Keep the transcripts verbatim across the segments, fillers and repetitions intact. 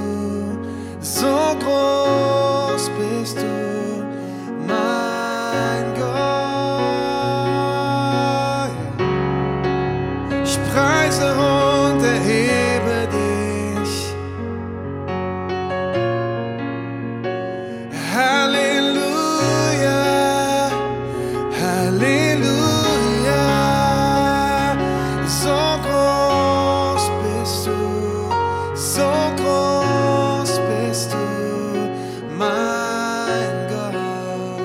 du, so groß bist du, mein Gott. Ich preise und erhebe dich. Halleluja, Halleluja. So groß bist du, so groß bist du, mein Gott.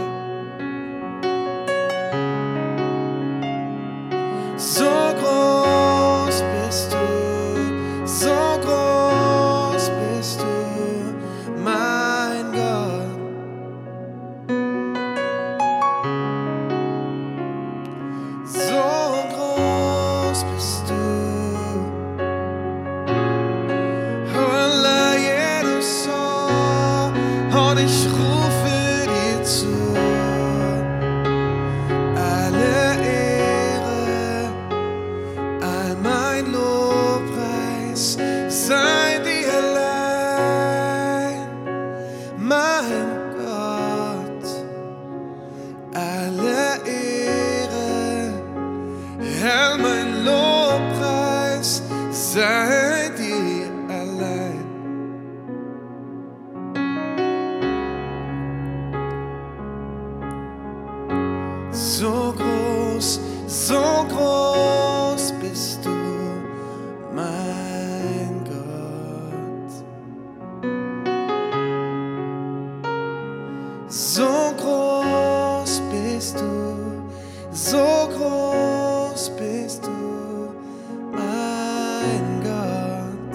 So groß bist du, so groß bist du, mein Gott. So groß bist du. Holla Jesus, und ich rufe dir zu. Alle Ehre, all mein Lobpreis sei dir allein, mein Gott. Alle Ehre, all mein Lobpreis sei dir allein. So groß, so groß bist du, mein Gott. So groß bist du, so groß bist du, mein Gott.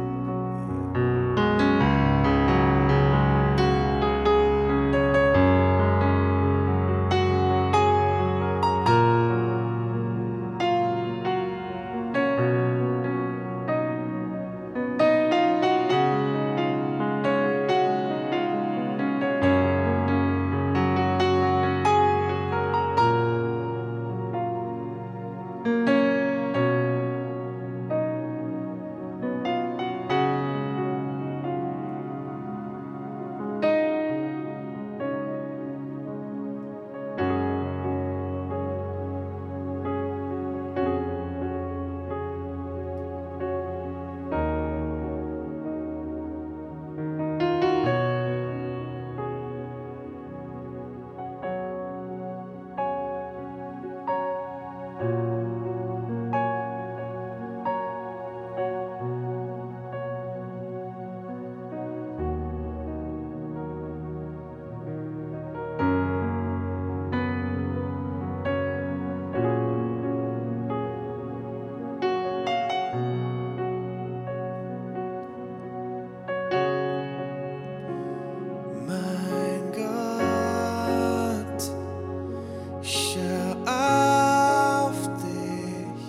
Mein Gott, ich schau auf dich.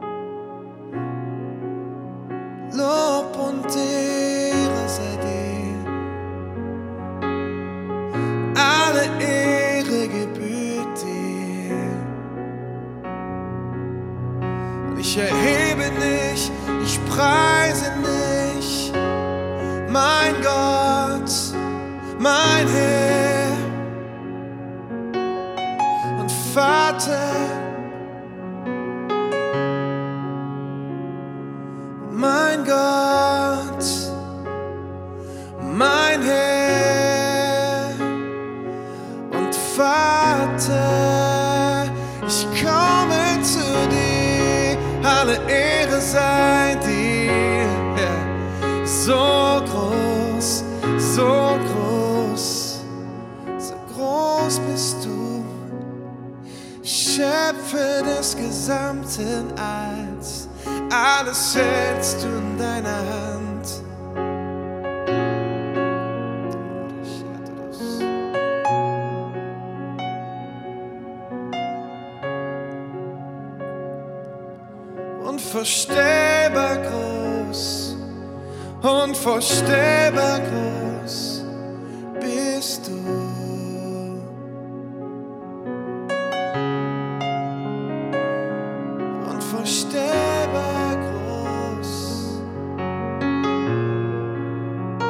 Lob und Ehre sei dir. Alle Ehre gebührt dir. Und ich erhebe dich, ich preise dich, mein Gott, mein Herr und Vater, mein Gott, mein Herr und Vater, ich komme zu dir, alle Ehre sei dir, so groß, so groß, so groß bist du, Schöpfer des gesamten Alls, alles hältst du in deiner Hand. Unvorstellbar groß, unvorstellbar groß bist du. Unvorstellbar groß.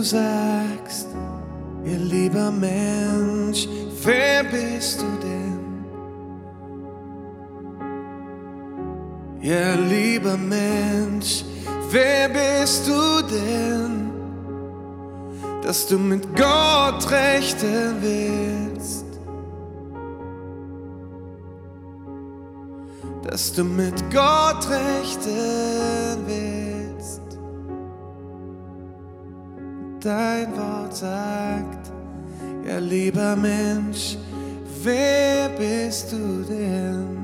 sagst, ihr lieber Mensch, wer bist du denn? Ja, lieber Mensch, wer bist du denn, dass du mit Gott rechten willst? Dass du mit Gott rechten willst. Dein Wort sagt, ja, lieber Mensch, wer bist du denn?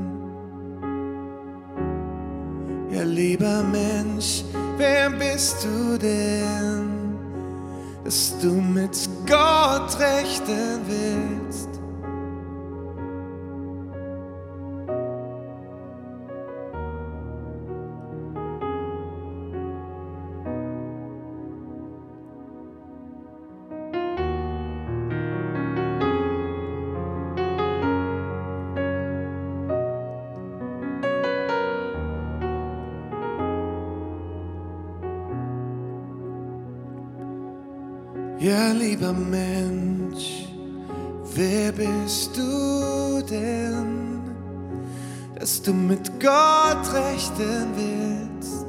Ja, lieber Mensch, wer bist du denn, dass du mit Gott rechten willst? Ja, lieber Mensch, wer bist du denn, dass du mit Gott rechten willst?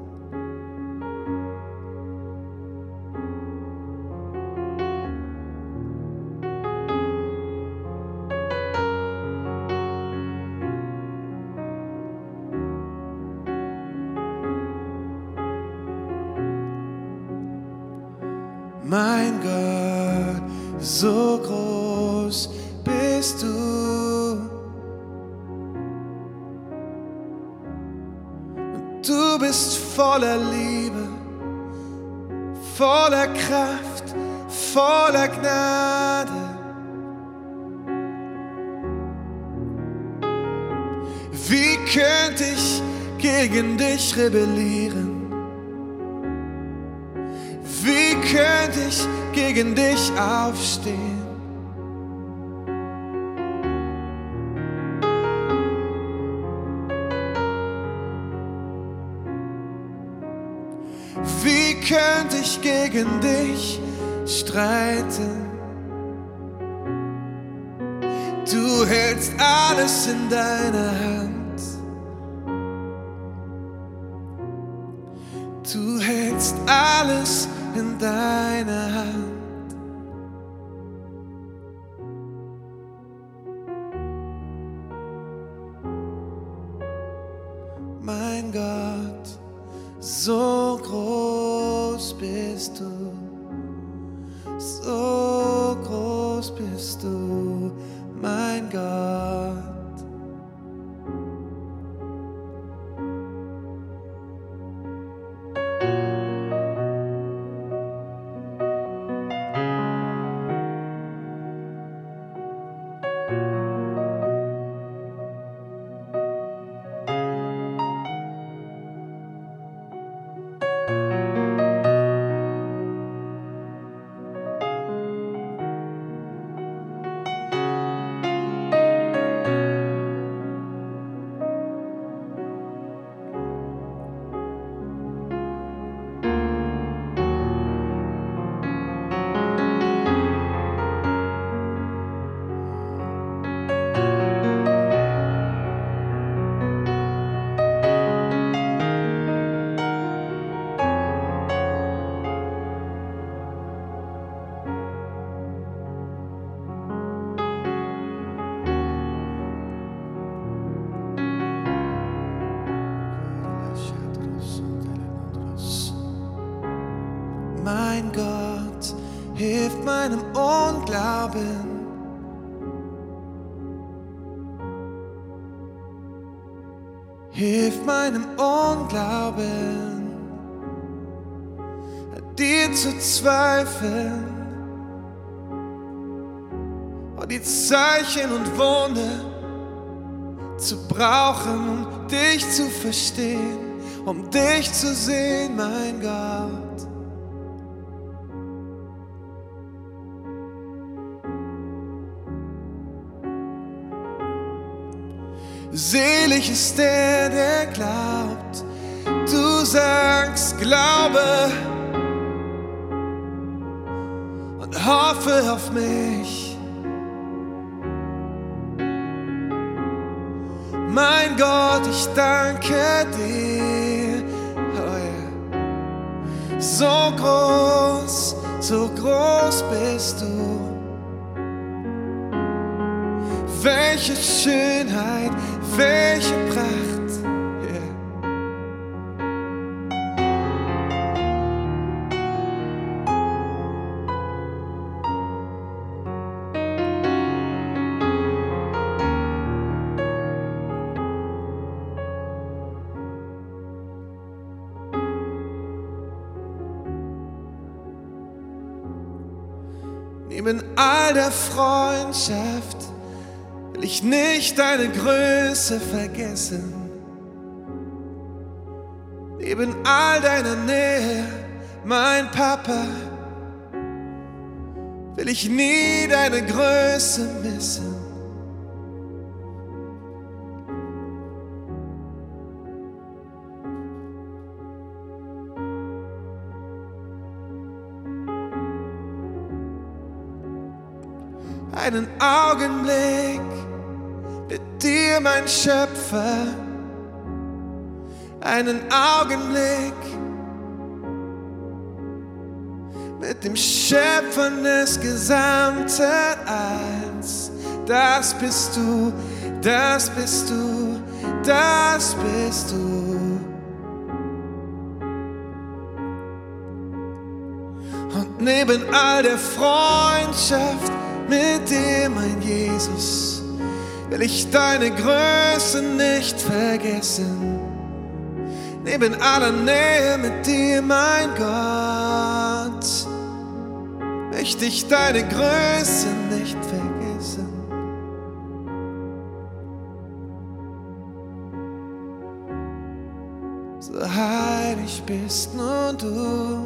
Mein Gott, so groß bist du, und du bist voller Liebe, voller Kraft, voller Gnade. Wie könnte ich gegen dich rebellieren? Wie könnte ich gegen dich aufstehen? Wie könnte ich gegen dich streiten? Du hältst alles in deiner Hand. Du hältst alles in deiner Hand. Mein Gott, so groß bist du, so groß bist du, mein Gott. Mein Gott, hilf meinem Unglauben. Hilf meinem Unglauben, an dir zu zweifeln und die Zeichen und Wunder zu brauchen, um dich zu verstehen, um dich zu sehen, mein Gott. Selig ist der, der glaubt. Du sagst, glaube, hoffe auf mich. Mein Gott, ich danke dir. Oh ja. So groß, so groß bist du. Welche Schönheit, welche Pracht. Yeah. Neben all der Freundschaft will ich nicht deine Größe vergessen. Neben all deiner Nähe, mein Papa, will ich nie deine Größe missen. Einen Augenblick mit dir, mein Schöpfer, einen Augenblick mit dem Schöpfer des gesamten Alls. Das bist du, das bist du, das bist du. Und neben all der Freundschaft mit dir, mein Jesus, will ich deine Größe nicht vergessen. Neben aller Nähe mit dir, mein Gott, möchte ich deine Größe nicht vergessen. So heilig bist nur du.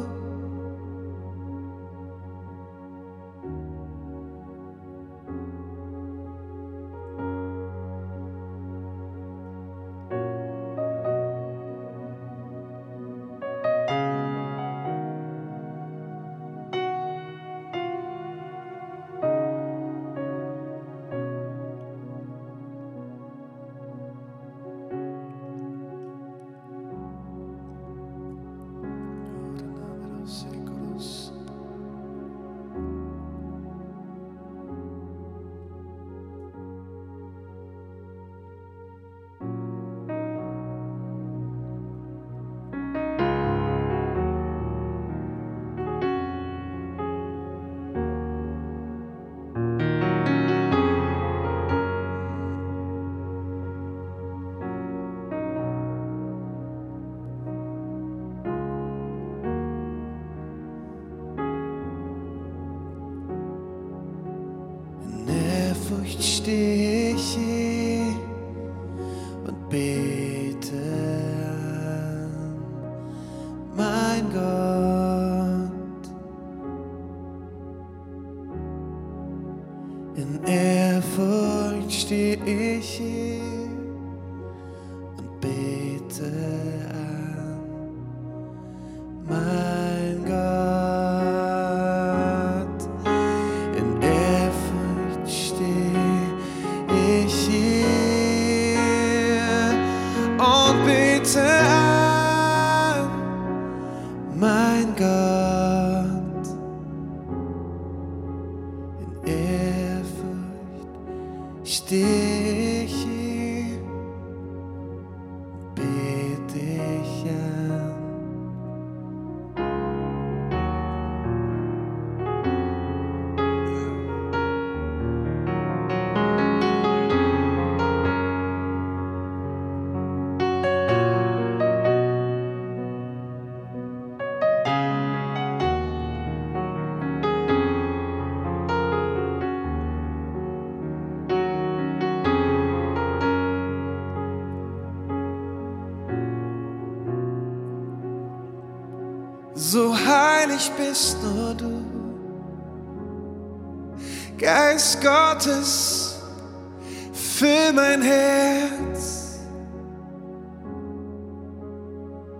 Stehe ich hier und bete an, mein Gott. In Ehrfurcht stehe ich hier und bete an, mein Gott. In Ehrfurcht stehe ich hier und bete an, mein Gott. In Ehrfurcht stehe ich hier und bete ich an. So heilig bist nur du, Geist Gottes, füll mein Herz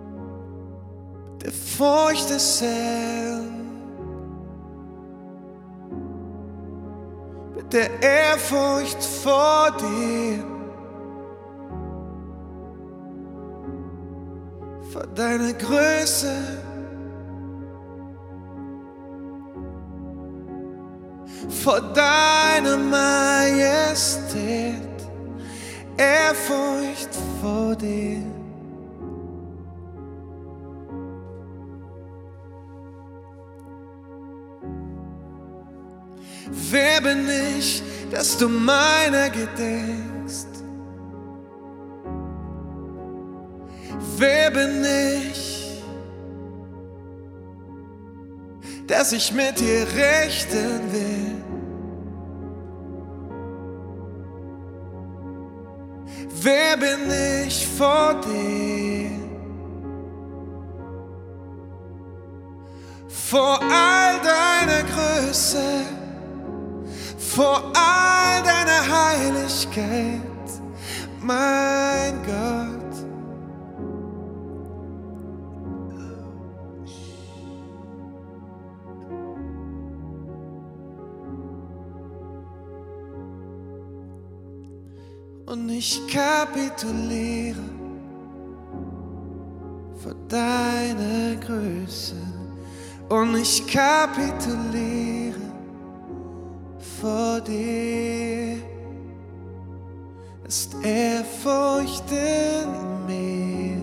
mit der Furcht des Herrn. der Ehrfurcht vor dir, vor deiner Größe, vor deiner Majestät, Ehrfurcht vor dir. Wer bin ich, dass du meiner gedenkst? Wer bin ich, dass ich mit dir rechten will? Wer bin ich vor dir? Vor all deiner Größe, vor all deiner Heiligkeit, mein Gott. Und ich kapituliere vor deiner Größe. Und ich kapituliere vor dir. Ist Ehrfurcht in mir.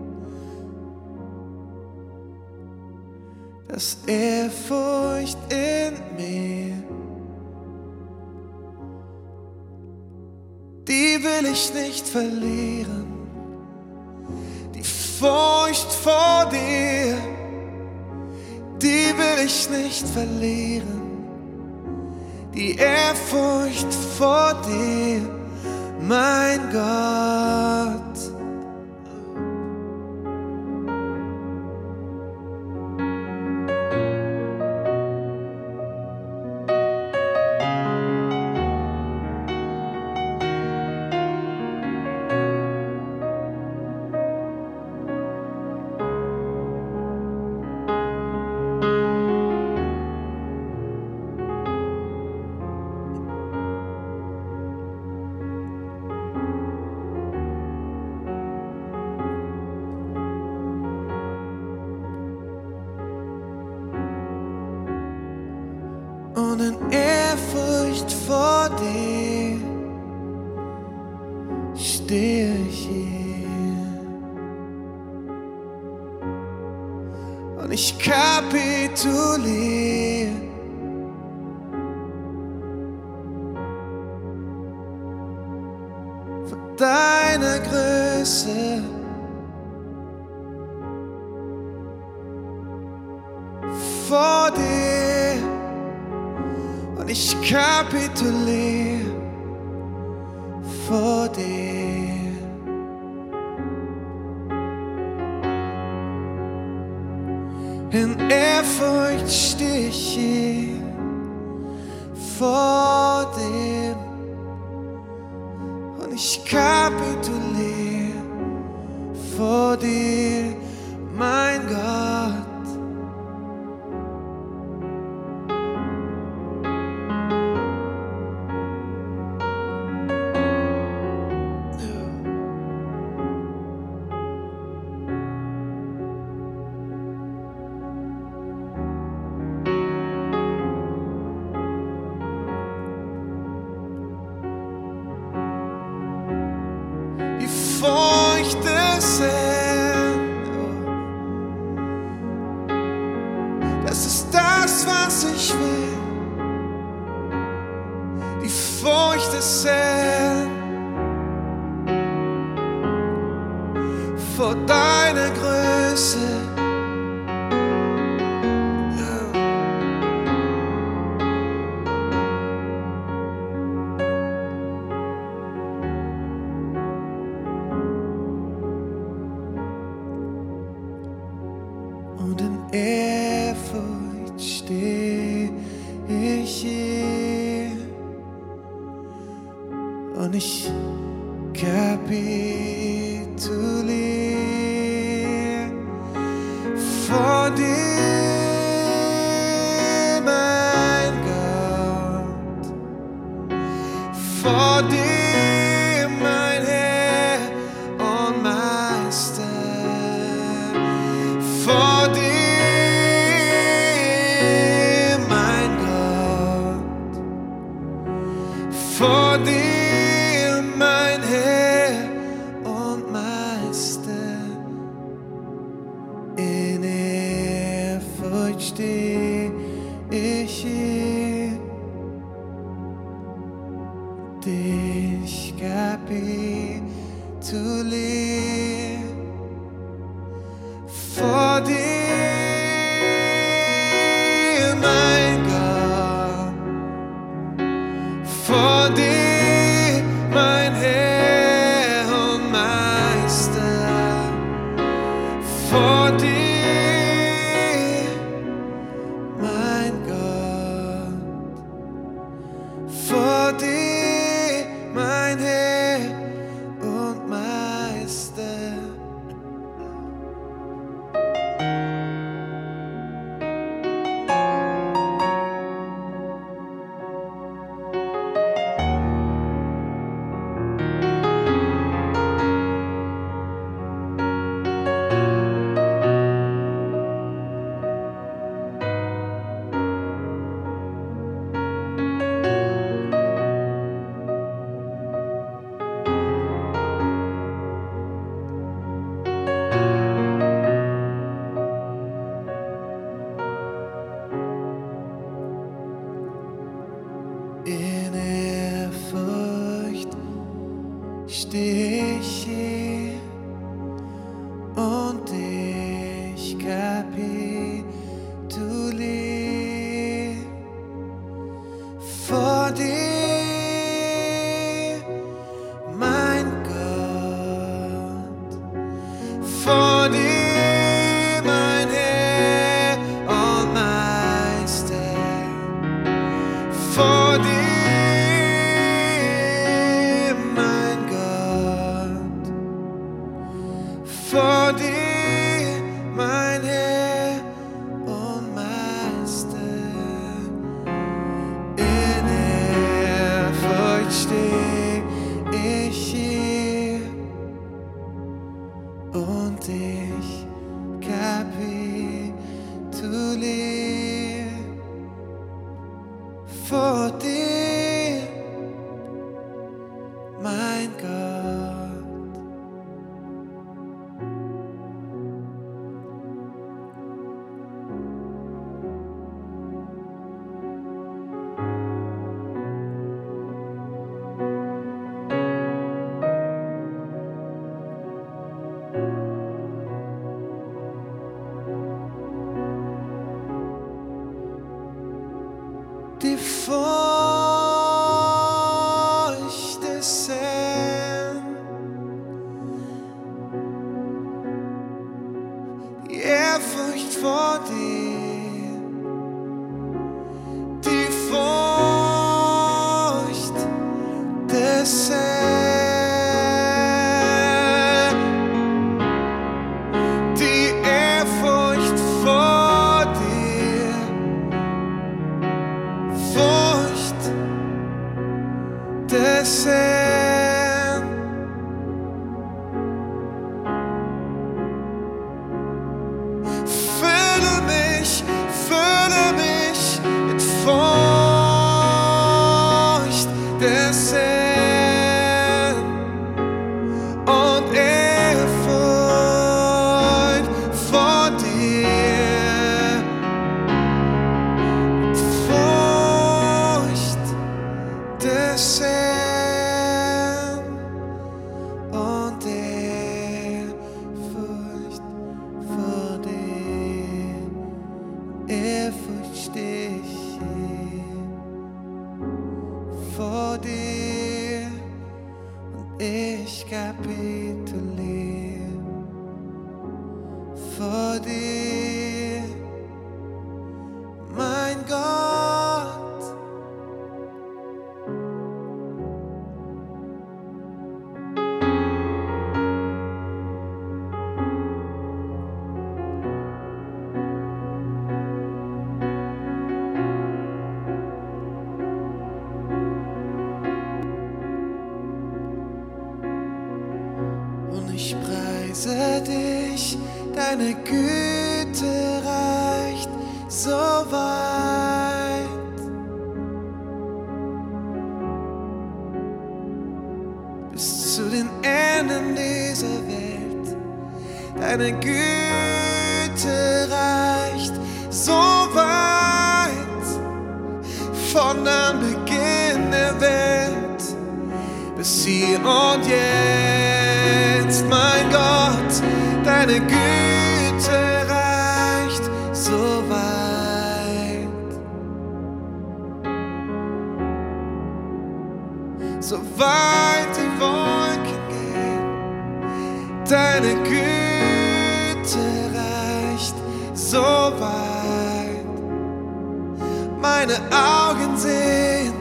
Das Ehrfurcht in mir. Die will ich nicht verlieren. Die Furcht vor dir, die will ich nicht verlieren. Die Ehrfurcht vor dir, mein Gott. Und in Ehrfurcht vor dir stehe ich hier. Und ich kapituliere vor deiner Größe, vor dir. Und ich kapituliere vor dir. In Ehrfurcht stehe ich hier vor dir. Und ich kapituliere vor dir, mein Gott. Furcht des Herrn, das ist das, was ich will. Die Furcht des Herrn vor deiner Größe. Und in Ehrfurcht stehe ich hier. Und ich kapituliere vor dir, mein Gott. vor dir, mein Herr und Meister, vor dir, mein Gott, vor dir, mein Herr und Meister, in Ehrfurcht steh ich hier, dich kapitulier vor dir, mein Gott, vor dir, mein Herr und Meister, vor dir, mein Gott, vor dir, mein Herr und Meister. In Ehrfurcht steh ich hier und ich kapitulier vor dir, mein Gott, vor dir, mein Herr und Meister, vor dir, mein Gott, vor dir, mein Herr und Meister, in Ehrfurcht steh ich hier und ich kapitulier vor dir, mein Gott. Die Furcht des Herrn, die Ehrfurcht vor dir, die Furcht des Herrn, die Ehrfurcht vor dir, Furcht des Herrn. Fülle mich, fülle mich mit Furcht des Herrn und Ehrfurcht vor dir. Furcht des Herrn und Ehrfurcht vor dir. Ehrfurcht steh ich hier vor dir und ich kapitulier vor dir, mein Gott. Ich preise dich, deine Güte reicht so weit. Bis zu den Enden dieser Welt. Deine Güte reicht so weit. Von Anbeginn der Welt bis hier und jetzt, mein Gott, deine Güte reicht so weit. So weit die Wolken gehen, deine Güte reicht so weit. Meine Augen sehen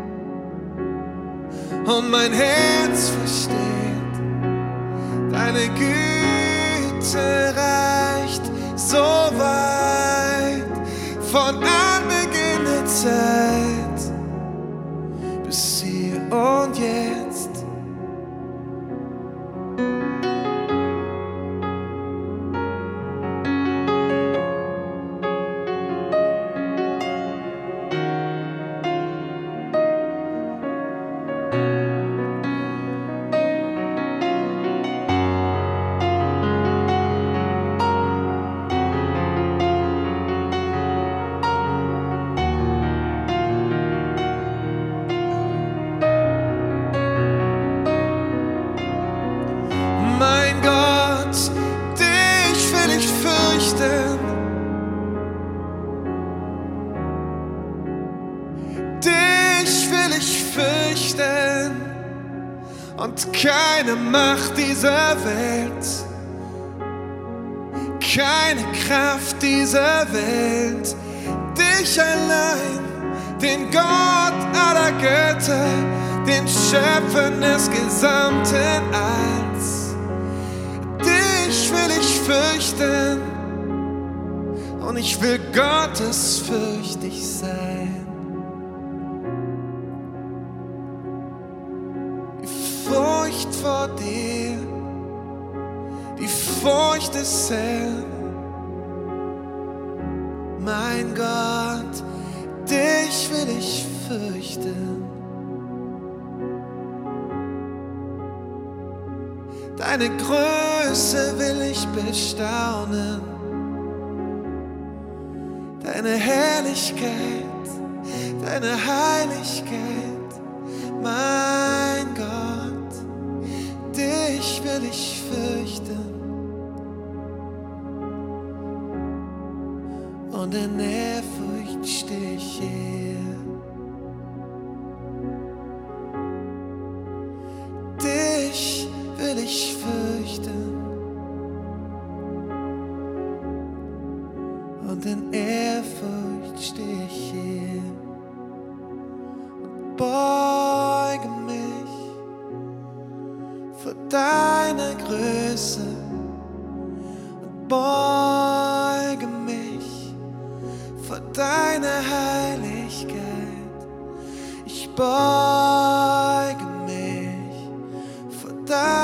und mein Herz versteht, deine Güte reicht so weit. Von Anbeginn der Zeit bis hier und jetzt. Mein Gott, dich will ich fürchten, dich will ich fürchten und keine Macht dieser Welt, keine Kraft dieser Welt, dich allein, den Gott aller Götter, den Schöpfer des gesamten Alls. Dich will ich fürchten und ich will gottesfürchtig sein. Die Furcht vor dir, die Furcht des Herrn. Mein Gott, dich will ich fürchten. Deine Größe will ich bestaunen, deine Herrlichkeit, deine Heiligkeit. Mein Gott, dich will ich fürchten und in Ehrfurcht stehe ich hier. Dich will ich fürchten und in Ehrfurcht stehe ich hier und beuge mich vor deiner Größe und beuge mich vor deiner Heiligkeit. Ich beuge mich vor deiner